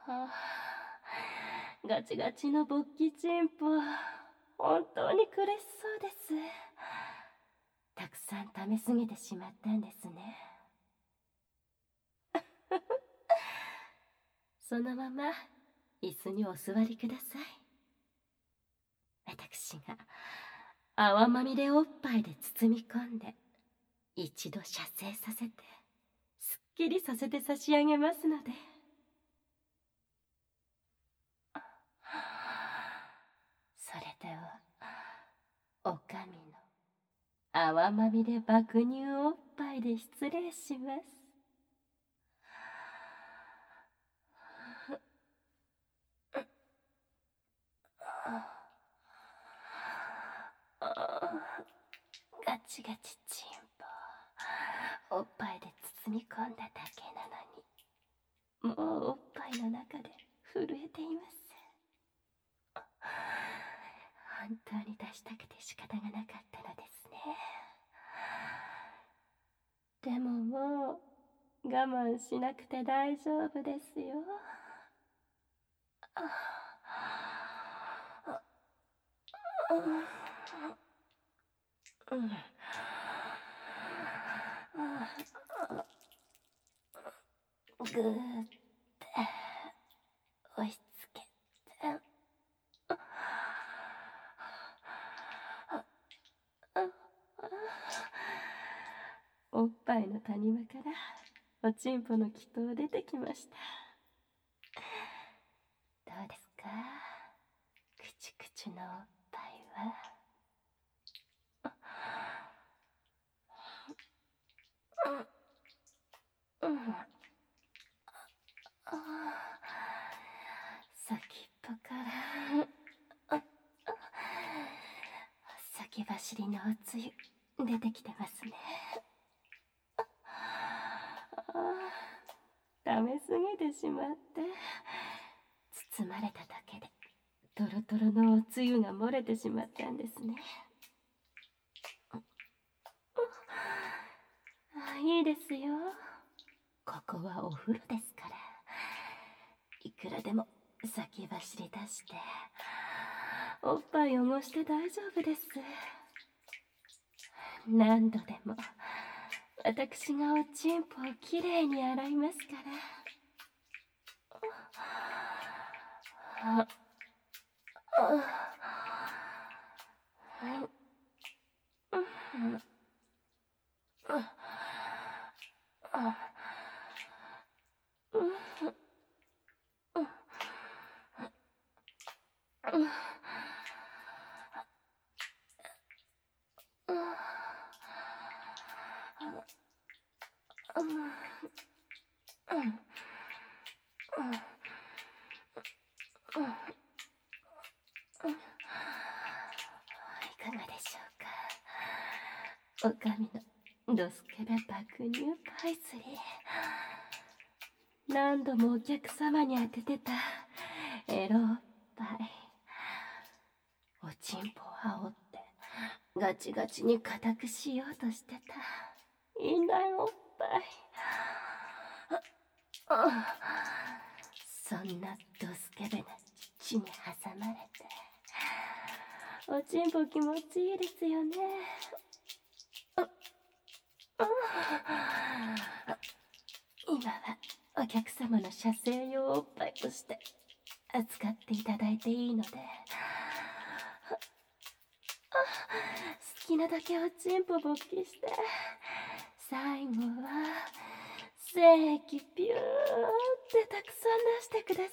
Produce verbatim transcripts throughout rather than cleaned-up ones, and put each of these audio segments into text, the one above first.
はあ、ガチガチの勃起チンポ、本当に苦しそうです。たくさん溜めすぎてしまったんですね。そのまま椅子にお座りください。私が泡まみれおっぱいで包み込んで一度射精させてすっきりさせて差し上げますので。それではおかみの泡まみれ爆乳おっぱいで失礼します。ガチガチチンポ、おっぱいで包み込んだだけなのに、もうおっぱいの中で震えています。本当に出したくて仕方がなかったのですね。でももう我慢しなくて大丈夫ですよ。ぐーって押しつけて、おっぱいの谷間からおちんぽの気筒出てきました。どうですか、くちくちのおっぱいは。先っぽから先走りのおつゆ出てきてますね。溜めすぎてしまって包まれただけでトロトロのおつゆが漏れてしまったんですね。いいですよ、ここはお風呂ですから、いくらでも先走り出しておっぱい汚して大丈夫です。何度でも私がおちんぽをきれいに洗いますから。あいかがでしょうか、おかみのドスケベ爆乳パイスリー。何度もお客様に当ててたエロおっぱい、おちんぽを煽ってガチガチに固くしようとしてた淫乱おっぱい。そんなドスケベな乳に挟まれておちんぽ気持ちいいですよね。今はお客様の射精用おっぱいとして扱っていただいていいので、好きなだけおちんぽ勃起して最後は精液ピューってたくさん出してください。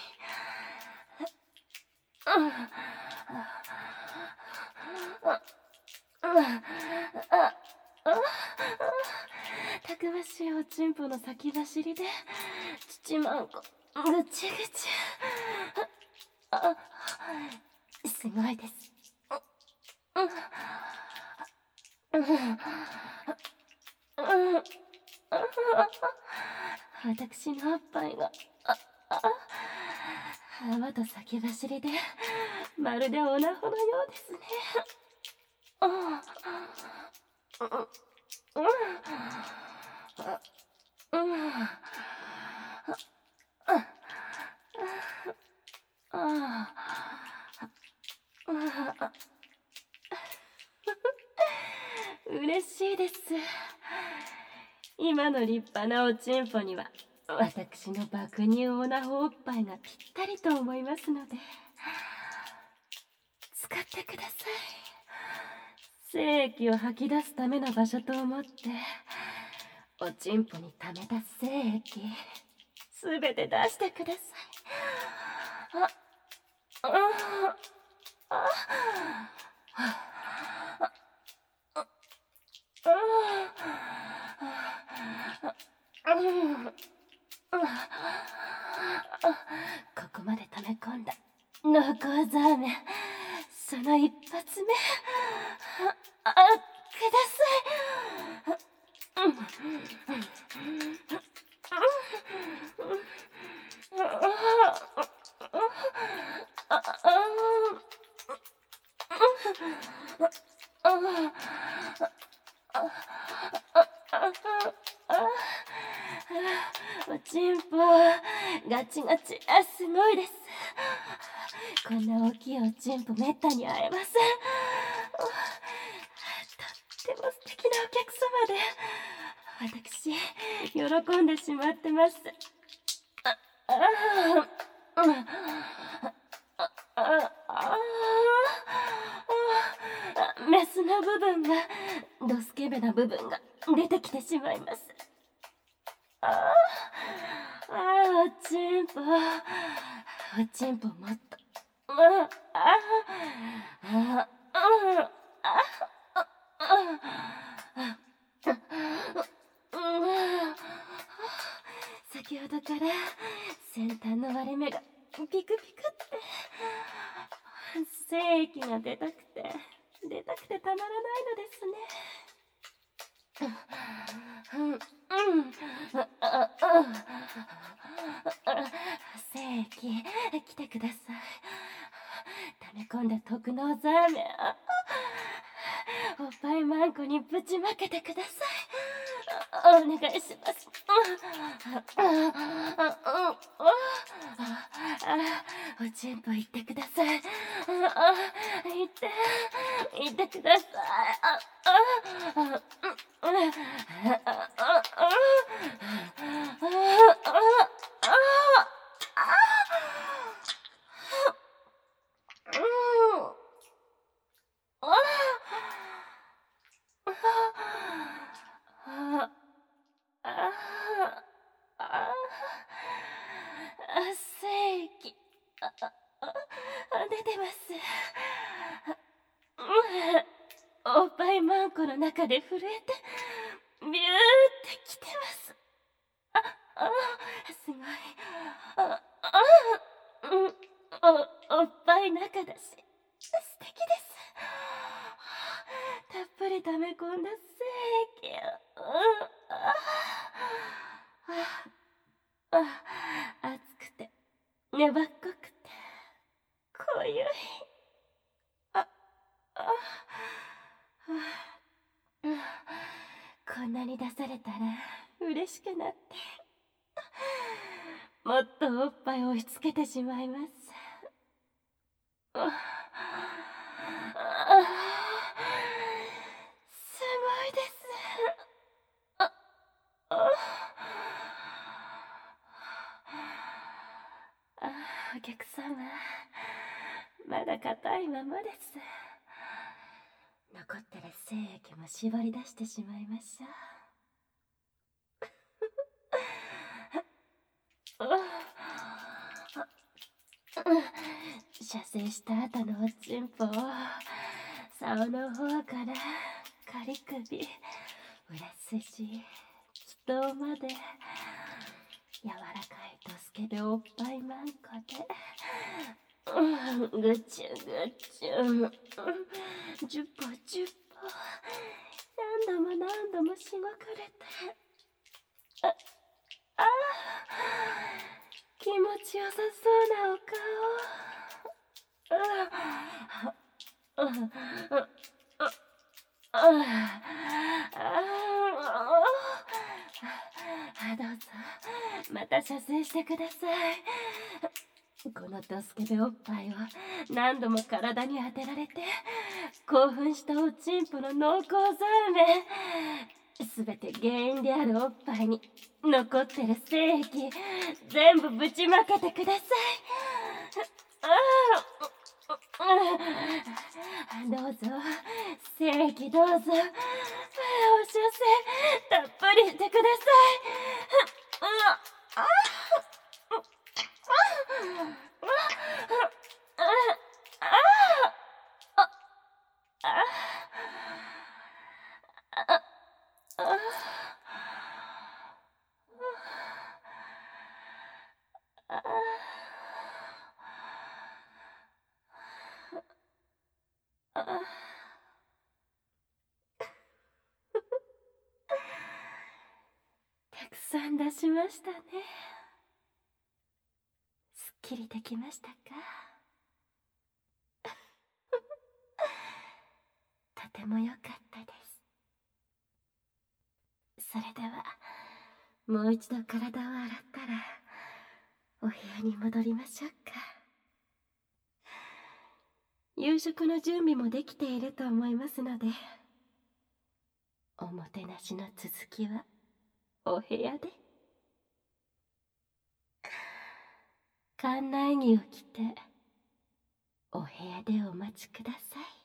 たくましいおちんぽの先走りで乳まんこぐちぐち。すごいです。私のおっぱいが泡と先走りでまるでオナホのようですね。 今の立派なおちんぽには私の爆乳オナホおっぱいがぴったりと思いますので、使ってください。精液を吐き出すための場所と思って、おちんぽに溜めた精液すべて出してください。あ、あ、あ、ここまで溜め込んだ濃厚ザーメン、その一発目、あ、ください。おちんぽガチガチ、あ、すごいです。こんな大きいおちんぽめったに会えません。とっても素敵なお客様で、私喜んでしまってます。ああああメスの部分が、ドスケベな部分が出てきてしまいます。ああ、おちんぽ、おちんぽもっと、ああああ先ほどから先端の割れ目がピクピクって、精液が出たくて出たくてたまらないのですね。精液来てください。溜め込んだ特納ザーメン、おっぱいマンコにぶちまけてください。お願いします。おちんぽ行ってください。行って行ってください。精液出てます。おっぱいマンコの中で震えてビューってきてます。ああ、すごい。ああ、うん、お、おっぱい中だし素敵です。たっぷり溜め込んだ精液、うん、ああ、あ、熱くて粘っこくて濃ゆい。ああ、こんなに出されたら嬉しくなって、もっとおっぱい押し付けてしまいます。すごいです。あああ、お客様、まだ硬いままです。残ってる精液も絞り出してしまいましょう。射精した後のおちんぽを竿の方から仮首、裏筋、気筒まで柔らかいドスケベおっぱいマンコで、ぐちゅぐちゅ、じゅっぽじゅっぽ、何度も何度もしごかれて、ああ、気持ちよさそうなお顔。どうぞまた射精してください。このドスケベおっぱいを何度も体に当てられて興奮したおちんぽの濃厚ザーメン、 すべて原因であるおっぱいに残ってる精液全部ぶちまけてください。どうぞ精液どうぞ、お小生たっぷりしてください。たくさん出しましたね。すっきりできましたか？とても良かったです。それではもう一度体を洗ったらお部屋に戻りましょうか。夕食の準備もできていると思いますので、おもてなしの続きはお部屋で。館内着を着てお部屋でお待ちください。